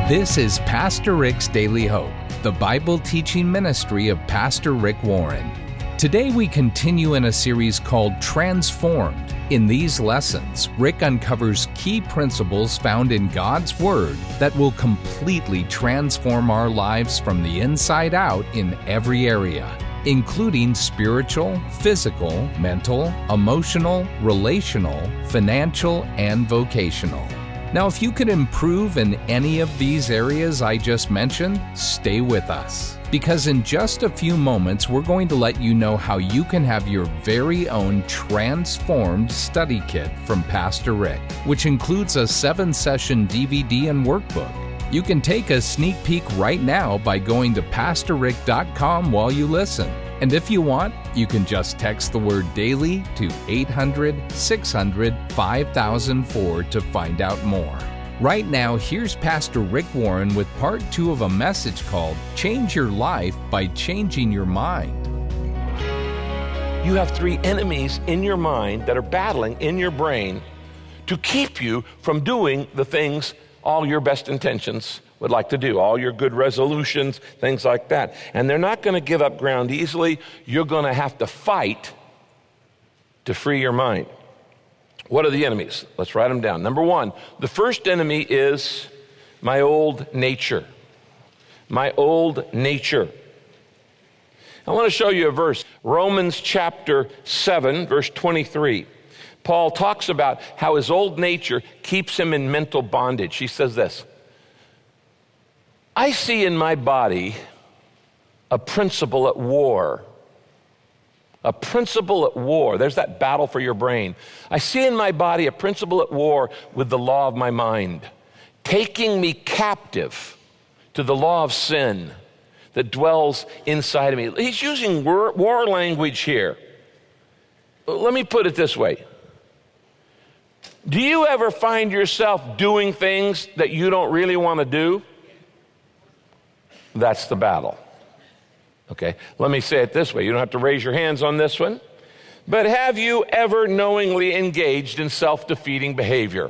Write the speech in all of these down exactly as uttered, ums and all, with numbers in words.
This is Pastor Rick's Daily Hope, the Bible teaching ministry of Pastor Rick Warren. Today we continue in a series called Transformed. In these lessons, Rick uncovers key principles found in God's Word that will completely transform our lives from the inside out in every area, including spiritual, physical, mental, emotional, relational, financial, and vocational. Now, if you could improve in any of these areas I just mentioned, stay with us. Because in just a few moments, we're going to let you know how you can have your very own transformed study kit from Pastor Rick, which includes a seven-session D V D and workbook. You can take a sneak peek right now by going to pastor rick dot com while you listen. And if you want, you can just text the word DAILY to eight hundred, six hundred, five thousand four to find out more. Right now, here's Pastor Rick Warren with part two of a message called Change Your Life by Changing Your Mind. You have three enemies in your mind that are battling in your brain to keep you from doing the things all your best intentions would like to do, all your good resolutions, things like that. And they're not going to give up ground easily. You're going to have to fight to free your mind. What are the enemies? Let's write them down. Number one, the first enemy is my old nature. My old nature. I want to show you a verse. Romans chapter seven, verse twenty-three. Paul talks about how his old nature keeps him in mental bondage. He says this: I see in my body a principle at war. A principle at war. There's that battle for your brain. I see in my body a principle at war with the law of my mind, taking me captive to the law of sin that dwells inside of me. He's using war, war language here. Let me put it this way. Do you ever find yourself doing things that you don't really want to do? That's the battle. Okay, let me say it this way. You don't have to raise your hands on this one. But have you ever knowingly engaged in self-defeating behavior?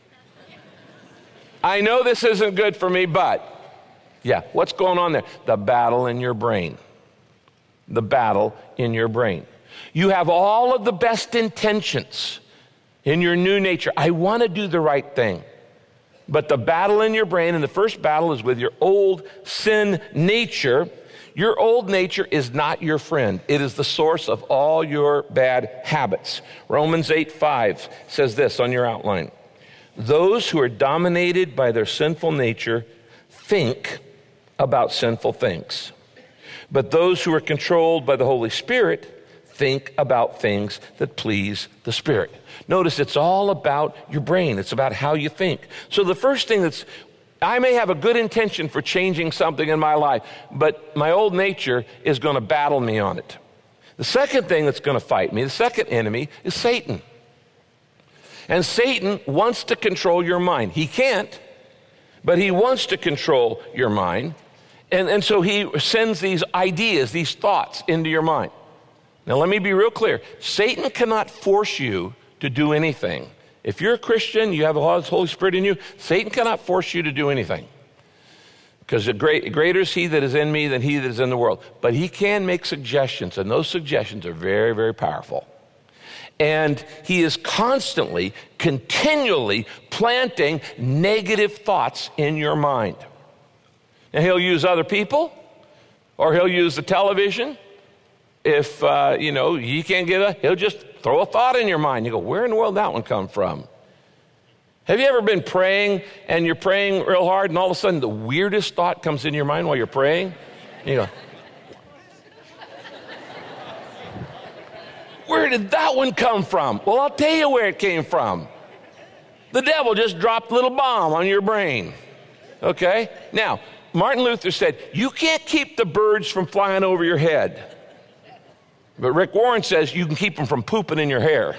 I know this isn't good for me, but yeah, what's going on there? The battle in your brain. The battle in your brain. You have all of the best intentions in your new nature. I want to do the right thing. But the battle in your brain, and the first battle is with your old sin nature. Your old nature is not your friend. It is the source of all your bad habits. Romans eight five says this on your outline. Those who are dominated by their sinful nature think about sinful things. But those who are controlled by the Holy Spirit think about things that please the Spirit. Notice it's all about your brain. It's about how you think. So the first thing that's, I may have a good intention for changing something in my life, but my old nature is going to battle me on it. The second thing that's going to fight me, the second enemy, is Satan. And Satan wants to control your mind. He can't, but he wants to control your mind. And, and so he sends these ideas, these thoughts into your mind. Now, let me be real clear. Satan cannot force you to do anything. If you're a Christian, you have the Holy Spirit in you, Satan cannot force you to do anything. Because great, greater is he that is in me than he that is in the world. But he can make suggestions, and those suggestions are very, very powerful. And he is constantly, continually planting negative thoughts in your mind. Now, he'll use other people, or he'll use the television. If, uh, you know, you can't get a, he'll just throw a thought in your mind. You go, where in the world did that one come from? Have you ever been praying and you're praying real hard and all of a sudden the weirdest thought comes in your mind while you're praying? And you go, where did that one come from? Well, I'll tell you where it came from. The devil just dropped a little bomb on your brain. Okay? Now, Martin Luther said, you can't keep the birds from flying over your head. But Rick Warren says you can keep them from pooping in your hair.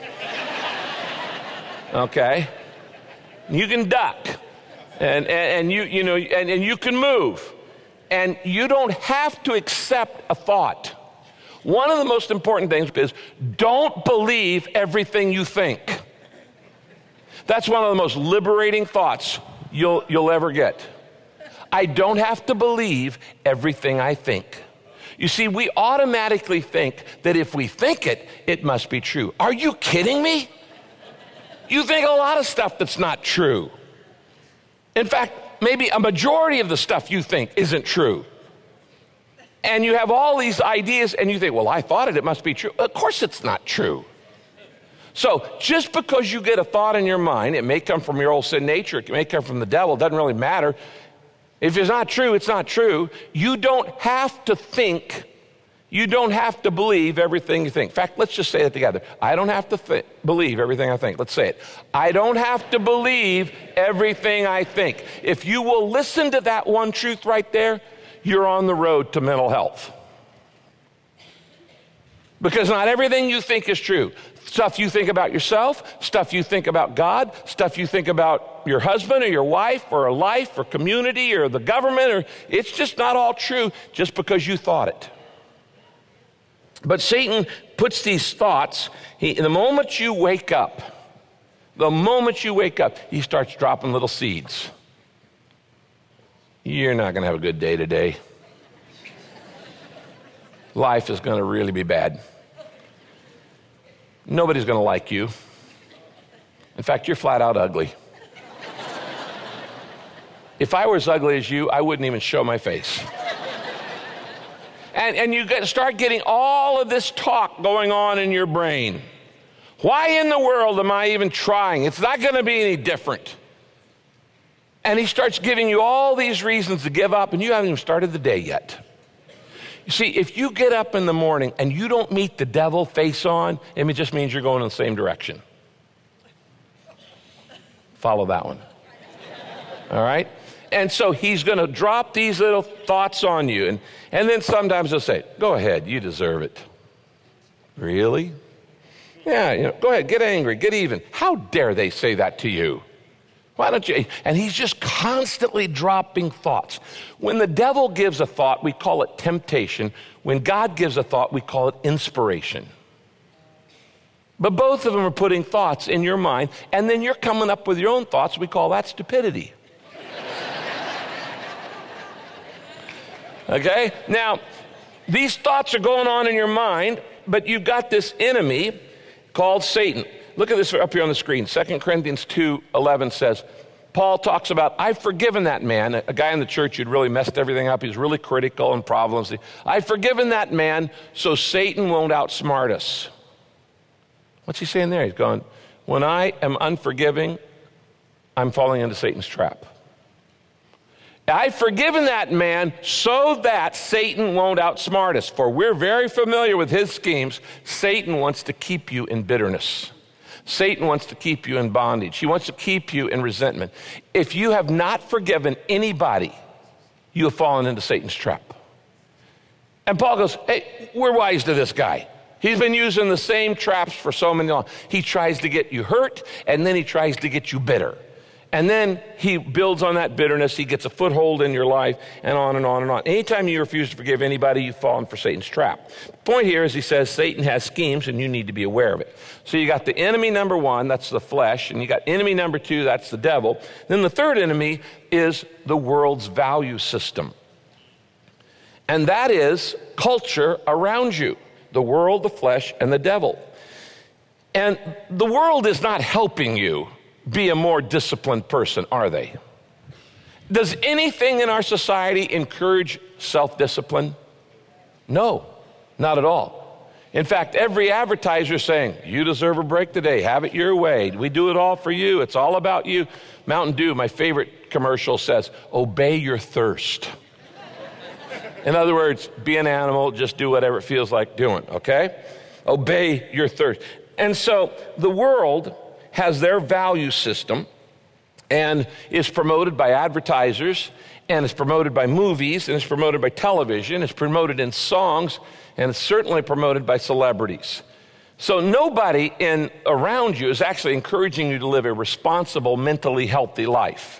Okay? You can duck. And, and, and you, you know, and, and you can move. And you don't have to accept a thought. One of the most important things is don't believe everything you think. That's one of the most liberating thoughts you'll, you'll ever get. I don't have to believe everything I think. You see, we automatically think that if we think it, it must be true. Are you kidding me? You think a lot of stuff that's not true. In fact, maybe a majority of the stuff you think isn't true. And you have all these ideas and you think, well, I thought it, it must be true. Of course it's not true. So just because you get a thought in your mind, it may come from your old sin nature, it may come from the devil, it doesn't really matter. If it's not true, it's not true. You don't have to think, you don't have to believe everything you think. In fact, let's just say it together. I don't have to th- believe everything I think. Let's say it. I don't have to believe everything I think. If you will listen to that one truth right there, you're on the road to mental health. Because not everything you think is true. Stuff you think about yourself, stuff you think about God, stuff you think about your husband or your wife or a life or community or the government, or it's just not all true just because you thought it. But Satan puts these thoughts, he, the moment you wake up, the moment you wake up, he starts dropping little seeds. You're not going to have a good day today. Life is going to really be bad. Nobody's going to like you. In fact, you're flat out ugly. If I were as ugly as you, I wouldn't even show my face. And, and you get, start getting all of this talk going on in your brain. Why in the world am I even trying? It's not going to be any different. And he starts giving you all these reasons to give up, and you haven't even started the day yet. You see, if you get up in the morning and you don't meet the devil face on, it just means you're going in the same direction. Follow that one. All right? And so he's going to drop these little thoughts on you. And, and then sometimes he'll say, go ahead, you deserve it. Really? Yeah, you know, go ahead, get angry, get even. How dare they say that to you? Why don't you? And he's just constantly dropping thoughts. When the devil gives a thought, we call it temptation. When God gives a thought, we call it inspiration. But both of them are putting thoughts in your mind, and then you're coming up with your own thoughts. We call that stupidity. Okay? Now, these thoughts are going on in your mind, but you've got this enemy called Satan. Look at this up here on the screen. Second Corinthians two eleven says, Paul talks about, I've forgiven that man, a guy in the church who'd really messed everything up. He's really critical and problems. I've forgiven that man so Satan won't outsmart us. What's he saying there? He's going, when I am unforgiving, I'm falling into Satan's trap. I've forgiven that man so that Satan won't outsmart us. For we're very familiar with his schemes. Satan wants to keep you in bitterness. Satan wants to keep you in bondage. He wants to keep you in resentment. If you have not forgiven anybody, you have fallen into Satan's trap. And Paul goes, hey, we're wise to this guy. He's been using the same traps for so many long. He tries to get you hurt, and then he tries to get you bitter. And then he builds on that bitterness. He gets a foothold in your life, and on and on and on. Anytime you refuse to forgive anybody, you've fallen for Satan's trap. The point here is he says Satan has schemes, and you need to be aware of it. So you got the enemy number one, that's the flesh, and you got enemy number two, that's the devil. Then the third enemy is the world's value system. And that is culture around you, the world, the flesh, and the devil. And the world is not helping you be a more disciplined person, are they? Does anything in our society encourage self-discipline? No, not at all. In fact, every advertiser is saying, you deserve a break today, have it your way. We do it all for you, it's all about you. Mountain Dew, my favorite commercial, says, obey your thirst. In other words, be an animal, just do whatever it feels like doing, okay? Obey your thirst. And so the world has their value system and is promoted by advertisers, and is promoted by movies, and is promoted by television, is promoted in songs, and it's certainly promoted by celebrities. So nobody in around you is actually encouraging you to live a responsible, mentally healthy life.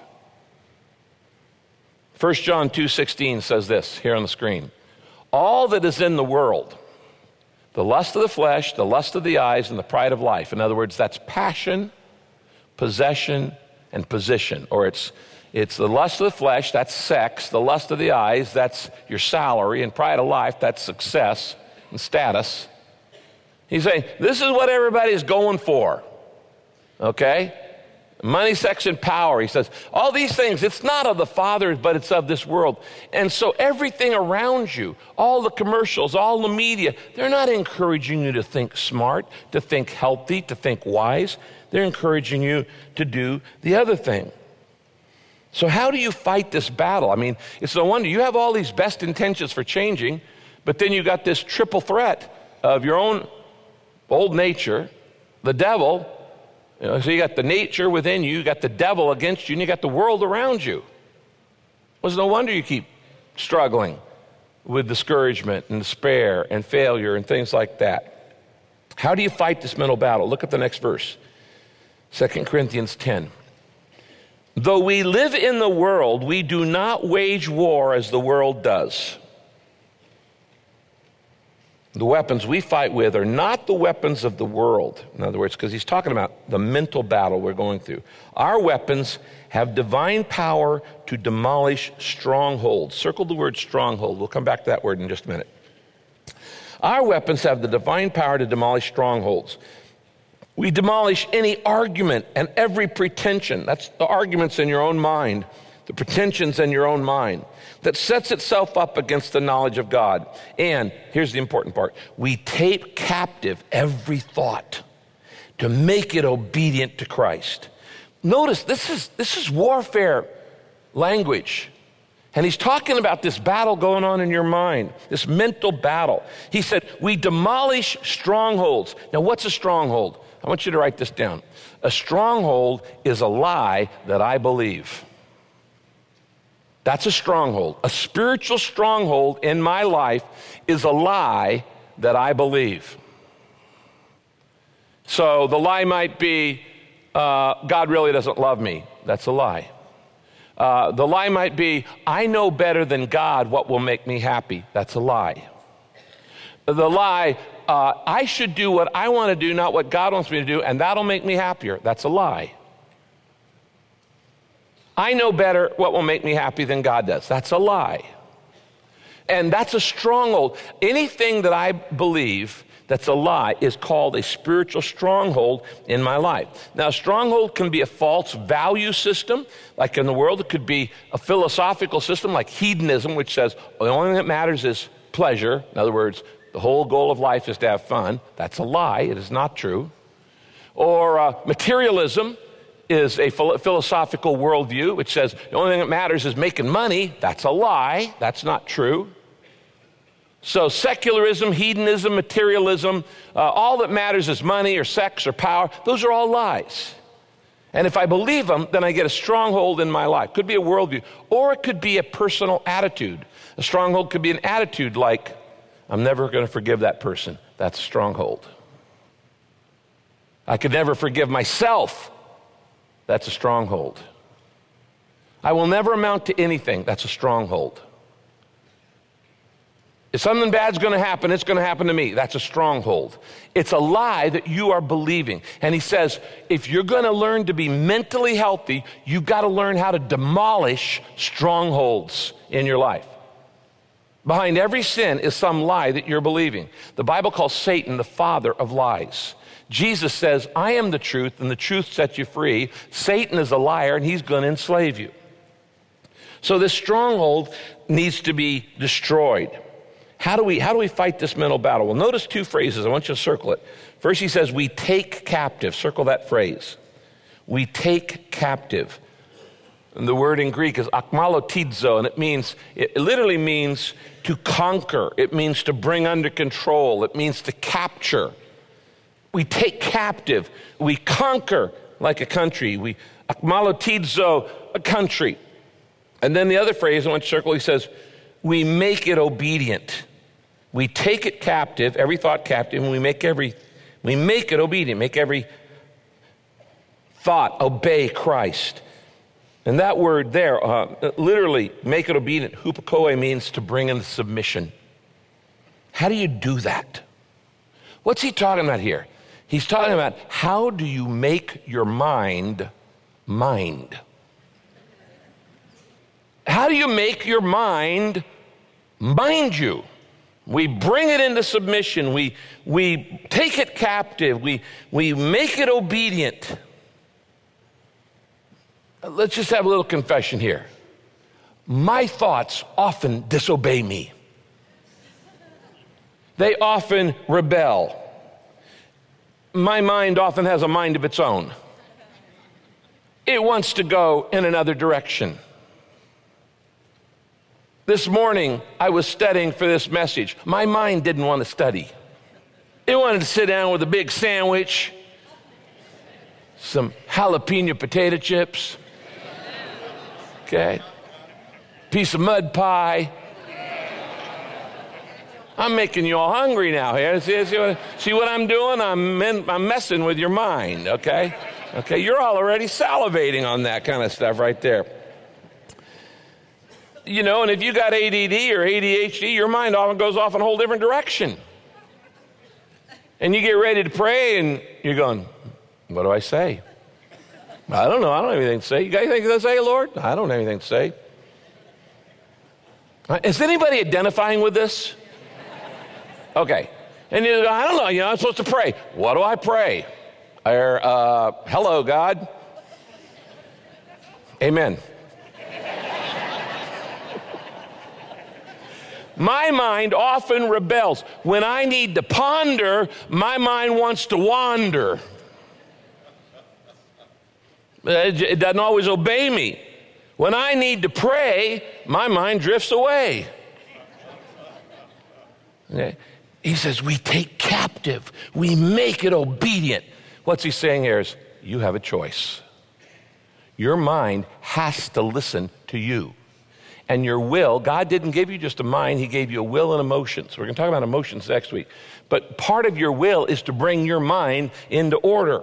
First John two sixteen says this here on the screen. All that is in the world, the lust of the flesh, the lust of the eyes, and the pride of life. In other words, that's passion, possession, and position, or it's it's the lust of the flesh, that's sex, the lust of the eyes, that's your salary, and pride of life, that's success and status. He's saying, this is what everybody's going for, okay? Money, sex, and power. He says, all these things, it's not of the Father, but it's of this world. And so everything around you, all the commercials, all the media, they're not encouraging you to think smart, to think healthy, to think wise. They're encouraging you to do the other thing. So how do you fight this battle? I mean, it's no wonder you have all these best intentions for changing, but then you got this triple threat of your own old nature, the devil. You know, so you got the nature within you, you got the devil against you, and you got the world around you. Well, it's no wonder you keep struggling with discouragement and despair and failure and things like that. How do you fight this mental battle? Look at the next verse, Second Corinthians ten. Though we live in the world, we do not wage war as the world does. The weapons we fight with are not the weapons of the world. In other words, because he's talking about the mental battle we're going through. Our weapons have divine power to demolish strongholds. Circle the word stronghold. We'll come back to that word in just a minute. Our weapons have the divine power to demolish strongholds. We demolish any argument and every pretension. That's the arguments in your own mind, the pretensions in your own mind that sets itself up against the knowledge of God. And here's the important part. We take captive every thought to make it obedient to Christ. Notice this is this is warfare language. And he's talking about this battle going on in your mind, this mental battle. He said, we demolish strongholds. Now, what's a stronghold? I want you to write this down. A stronghold is a lie that I believe. That's a stronghold. A spiritual stronghold in my life is a lie that I believe. So the lie might be, uh, God really doesn't love me. That's a lie. Uh, the lie might be, I know better than God what will make me happy. That's a lie. The lie, uh, I should do what I want to do, not what God wants me to do, and that'll make me happier. That's a lie. I know better what will make me happy than God does. That's a lie. And that's a stronghold. Anything that I believe that's a lie is called a spiritual stronghold in my life. Now, a stronghold can be a false value system, like in the world. It could be a philosophical system like hedonism, which says the only thing that matters is pleasure. In other words, the whole goal of life is to have fun. That's a lie. It is not true. Or uh, materialism is a philosophical worldview which says the only thing that matters is making money. That's a lie. That's not true. So secularism, hedonism, materialism, uh, all that matters is money or sex or power. Those are all lies. And if I believe them, then I get a stronghold in my life. Could be a worldview, or it could be a personal attitude. A stronghold could be an attitude like, I'm never going to forgive that person. That's a stronghold. I could never forgive myself. That's a stronghold. I will never amount to anything. That's a stronghold. If something bad's going to happen, it's going to happen to me. That's a stronghold. It's a lie that you are believing. And he says, if you're going to learn to be mentally healthy, you've got to learn how to demolish strongholds in your life. Behind every sin is some lie that you're believing. The Bible calls Satan the father of lies. Jesus says, I am the truth, and the truth sets you free. Satan is a liar, and he's going to enslave you. So this stronghold needs to be destroyed. How do we, how do we fight this mental battle? Well, notice two phrases. I want you to circle it. First, he says, we take captive. Circle that phrase. We take captive. And the word in Greek is akmalotidzo, and it means, it literally means to conquer. It means to bring under control. It means to capture. We take captive. We conquer like a country. We akmalotidzo, a country. And then the other phrase I want you to circle, he says, we make it obedient. We take it captive, every thought captive, and we make every, we make it obedient, make every thought obey Christ. And that word there, uh, literally, make it obedient, hupakoe, means to bring into submission. How do you do that? What's he talking about here? He's talking about how do you make your mind mind. How do you make your mind mind you? We bring it into submission. We, we take it captive. We, we make it obedient. Let's just have a little confession here. My thoughts often disobey me. They often rebel. My mind often has a mind of its own. It wants to go in another direction. This morning, I was studying for this message. My mind didn't want to study. It wanted to sit down with a big sandwich, some jalapeno potato chips, okay, piece of mud pie. I'm making you all hungry now here. See, see, what, see what I'm doing? I'm, in, I'm messing with your mind, okay? Okay, you're all already salivating on that kind of stuff right there. You know, and if you got A D D or A D H D, your mind often goes off in a whole different direction. And you get ready to pray, and you're going, what do I say? I don't know. I don't have anything to say. You got anything to say, Lord? I don't have anything to say. Is anybody identifying with this? Okay. And you go, I don't know. You know, I'm supposed to pray. What do I pray? Or, uh, hello, God. Amen. My mind often rebels. When I need to ponder, my mind wants to wander. It doesn't always obey me. When I need to pray, my mind drifts away. Okay. He says, we take captive. We make it obedient. What's he saying here is, you have a choice. Your mind has to listen to you. And your will, God didn't give you just a mind, he gave you a will and emotions. We're going to talk about emotions next week. But part of your will is to bring your mind into order.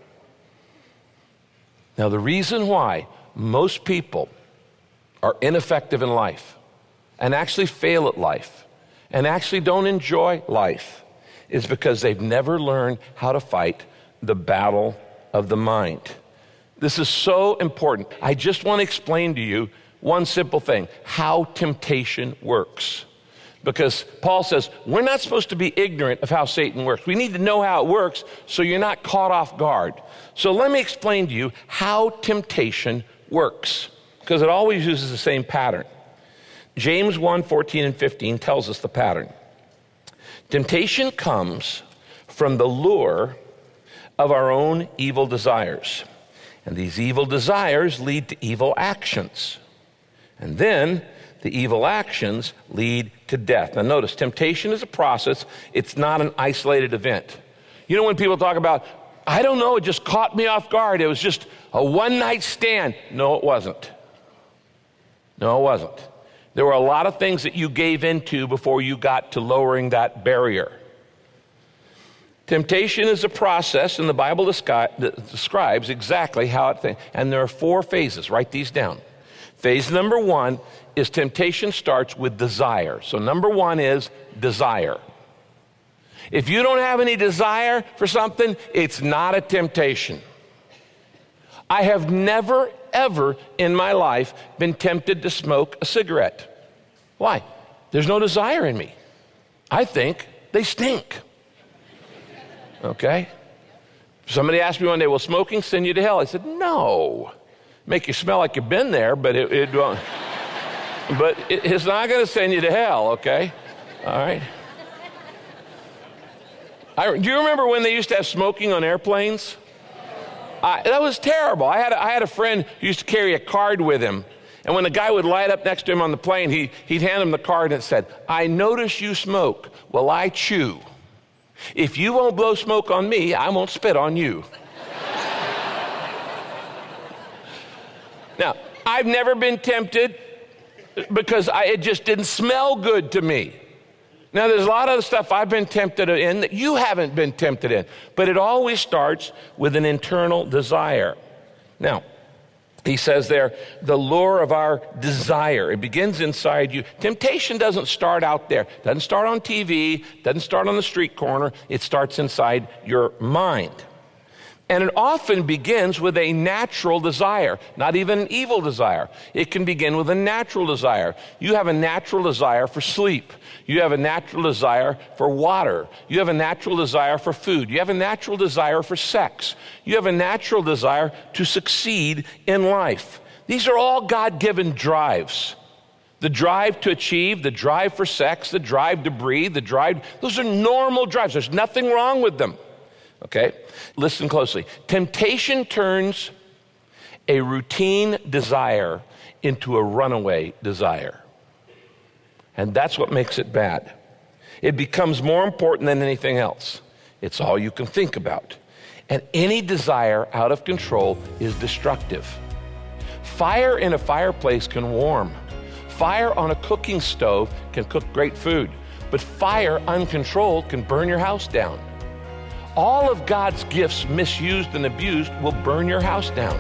Now, the reason why most people are ineffective in life and actually fail at life and actually don't enjoy life is because they've never learned how to fight the battle of the mind. This is so important. I just want to explain to you one simple thing, how temptation works. Because Paul says, we're not supposed to be ignorant of how Satan works. We need to know how it works so you're not caught off guard. So let me explain to you how temptation works, because it always uses the same pattern. James one, fourteen and fifteen tells us the pattern. Temptation comes from the lure of our own evil desires. And these evil desires lead to evil actions. And then the evil actions lead to death. Now notice, temptation is a process. It's not an isolated event. You know when people talk about, I don't know, it just caught me off guard. It was just a one-night stand. No, it wasn't. No, it wasn't. There were a lot of things that you gave into before you got to lowering that barrier. Temptation is a process, and the Bible describes exactly how it thinks. And there are four phases. Write these down. Phase number one is temptation starts with desire. So number one is desire. If you don't have any desire for something, it's not a temptation. I have never, ever in my life been tempted to smoke a cigarette. Why? There's no desire in me. I think they stink. Okay? Somebody asked me one day, will smoking send you to hell? I said, no. Make you smell like you've been there, but it, it won't. But it, it's not going to send you to hell, okay? All right? I, do you remember when they used to have smoking on airplanes? I, that was terrible. I had, a, I had a friend who used to carry a card with him, and when the guy would light up next to him on the plane, he, he'd hand him the card and it said, I notice you smoke. Well, I chew. If you won't blow smoke on me, I won't spit on you. Now, I've never been tempted because I, it just didn't smell good to me. Now, there's a lot of stuff I've been tempted in that you haven't been tempted in, but it always starts with an internal desire. Now, he says there, the lure of our desire. It begins inside you. Temptation doesn't start out there. It doesn't start on T V, doesn't start on the street corner. It starts inside your mind. And it often begins with a natural desire, not even an evil desire. It can begin with a natural desire. You have a natural desire for sleep. You have a natural desire for water. You have a natural desire for food. You have a natural desire for sex. You have a natural desire to succeed in life. These are all God-given drives. The drive to achieve, the drive for sex, the drive to breathe, the drive, those are normal drives. There's nothing wrong with them. Okay? Listen closely. Temptation turns a routine desire into a runaway desire. And that's what makes it bad. It becomes more important than anything else. It's all you can think about. And any desire out of control is destructive. Fire in a fireplace can warm. Fire on a cooking stove can cook great food. But fire uncontrolled can burn your house down. All of God's gifts misused and abused will burn your house down.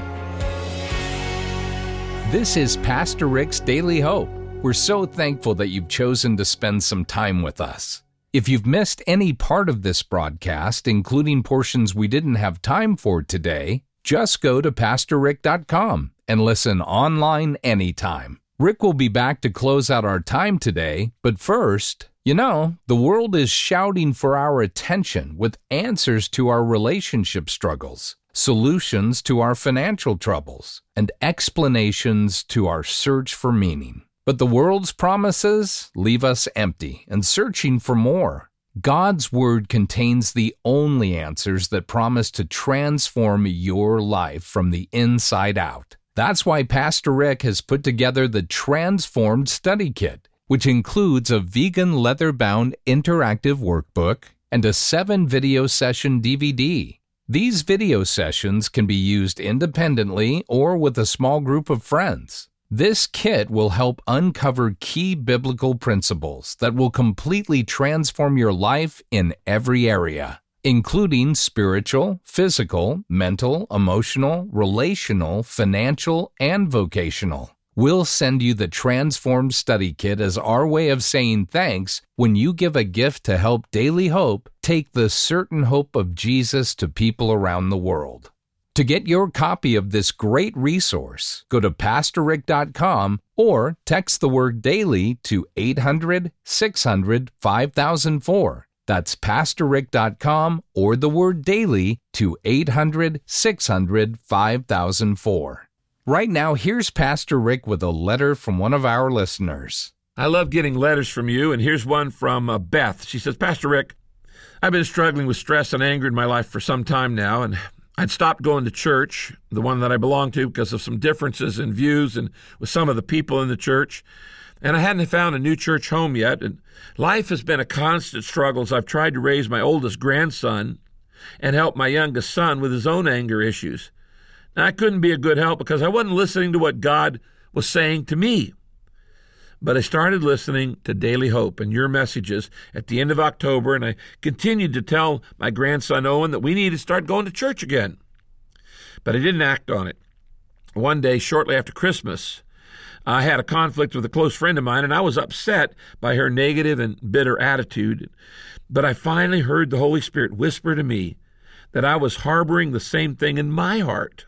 This is Pastor Rick's Daily Hope. We're so thankful that you've chosen to spend some time with us. If you've missed any part of this broadcast, including portions we didn't have time for today, just go to pastor rick dot com and listen online anytime. Rick will be back to close out our time today, but first, you know, the world is shouting for our attention with answers to our relationship struggles, solutions to our financial troubles, and explanations to our search for meaning. But the world's promises leave us empty and searching for more. God's Word contains the only answers that promise to transform your life from the inside out. That's why Pastor Rick has put together the Transformed Study Kit, which includes a vegan leather-bound interactive workbook and a seven-video session D V D. These video sessions can be used independently or with a small group of friends. This kit will help uncover key biblical principles that will completely transform your life in every area, including spiritual, physical, mental, emotional, relational, financial, and vocational. We'll send you the Transformed Study Kit as our way of saying thanks when you give a gift to help Daily Hope take the certain hope of Jesus to people around the world. To get your copy of this great resource, go to pastor rick dot com or text the word DAILY to eight hundred, six hundred, five thousand four. That's pastor rick dot com or the word DAILY to eight hundred, six hundred, five thousand four. Right now, here's Pastor Rick with a letter from one of our listeners. I love getting letters from you, and here's one from uh, Beth. She says, Pastor Rick, I've been struggling with stress and anger in my life for some time now, and I'd stopped going to church, the one that I belong to, because of some differences in views and with some of the people in the church. And I hadn't found a new church home yet, and life has been a constant struggle as I've tried to raise my oldest grandson and help my youngest son with his own anger issues. Now, I couldn't be a good help because I wasn't listening to what God was saying to me. But I started listening to Daily Hope and your messages at the end of October, and I continued to tell my grandson Owen that we needed to start going to church again. But I didn't act on it. One day, shortly after Christmas, I had a conflict with a close friend of mine, and I was upset by her negative and bitter attitude. But I finally heard the Holy Spirit whisper to me that I was harboring the same thing in my heart.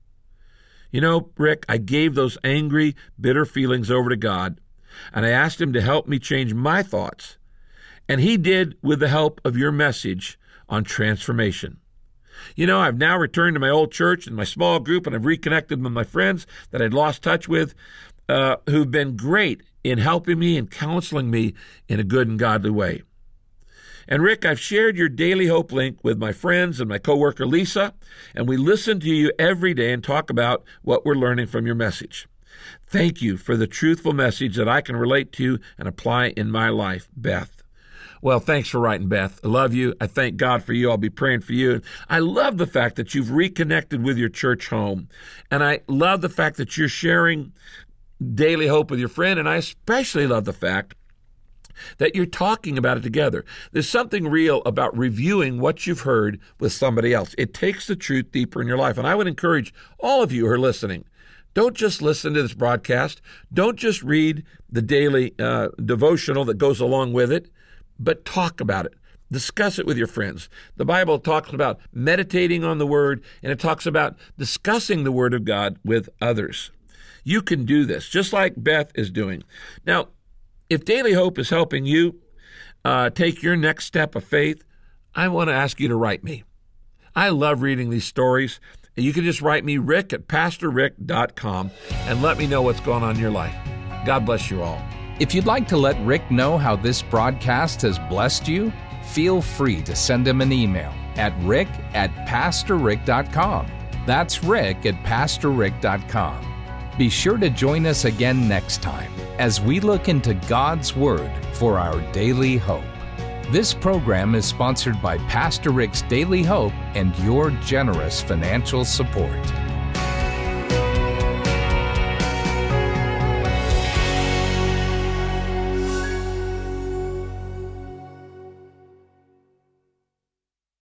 You know, Rick, I gave those angry, bitter feelings over to God, and I asked him to help me change my thoughts. And he did with the help of your message on transformation. You know, I've now returned to my old church and my small group, and I've reconnected with my friends that I'd lost touch with, uh, who've been great in helping me and counseling me in a good and godly way. And Rick, I've shared your Daily Hope link with my friends and my coworker Lisa, and we listen to you every day and talk about what we're learning from your message. Thank you for the truthful message that I can relate to and apply in my life, Beth. Well, thanks for writing, Beth. I love you. I thank God for you. I'll be praying for you. I love the fact that you've reconnected with your church home, and I love the fact that you're sharing Daily Hope with your friend, and I especially love the fact that you're talking about it together. There's something real about reviewing what you've heard with somebody else. It takes the truth deeper in your life. And I would encourage all of you who are listening, don't just listen to this broadcast. Don't just read the daily uh, devotional that goes along with it, but talk about it. Discuss it with your friends. The Bible talks about meditating on the Word, and it talks about discussing the Word of God with others. You can do this, just like Beth is doing. Now, if Daily Hope is helping you uh, take your next step of faith, I want to ask you to write me. I love reading these stories. You can just write me, rick at pastor rick dot com, and let me know what's going on in your life. God bless you all. If you'd like to let Rick know how this broadcast has blessed you, feel free to send him an email at rick at pastor rick dot com. That's rick at pastor rick dot com. Be sure to join us again next time as we look into God's Word for our daily hope. This program is sponsored by Pastor Rick's Daily Hope and your generous financial support.